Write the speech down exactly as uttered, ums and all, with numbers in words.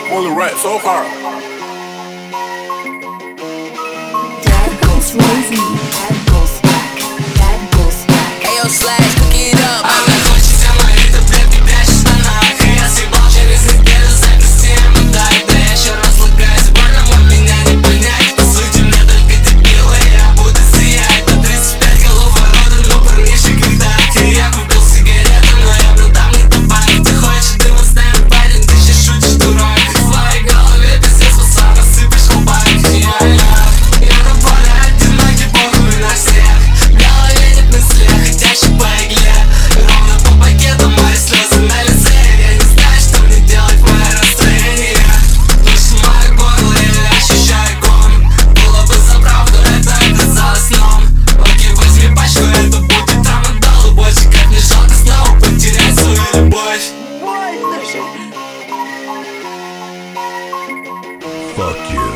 Only rap so hard. Dad goes crazy. Dad goes back. Dad goes back. Ayo, Slash, cook it up. Она хочет со мной, это блядь, прячешь в штанах. И я съебал через неделю записи ему дай. Да я еще раз лагаюсь, больно, вот меня не понять. По сути, мне только дебилы, я буду сиять. На тридцать пять голов ворота, но парнишек когда. И я купил сигареты, но я продам не табак. Ты хочешь дым оставим, парень, ты сейчас шутишь, дурак. В твоей голове пиздец, пацан, рассыпешь хлопак. Я-я, я на поле одинокий, похуй на всех. В голове нет мысли, хотящий по игле. Ровно по пакету мои слезы на лице. Я не знаю, что мне делать, мое настроение. Слышишь мое горло, я ощущаю ком. Было бы за правду, это оказалось сном. Окей, возьми пачку, это будет трамадол. И больше как мне жалко снова потерять свою любовь. Fuck you.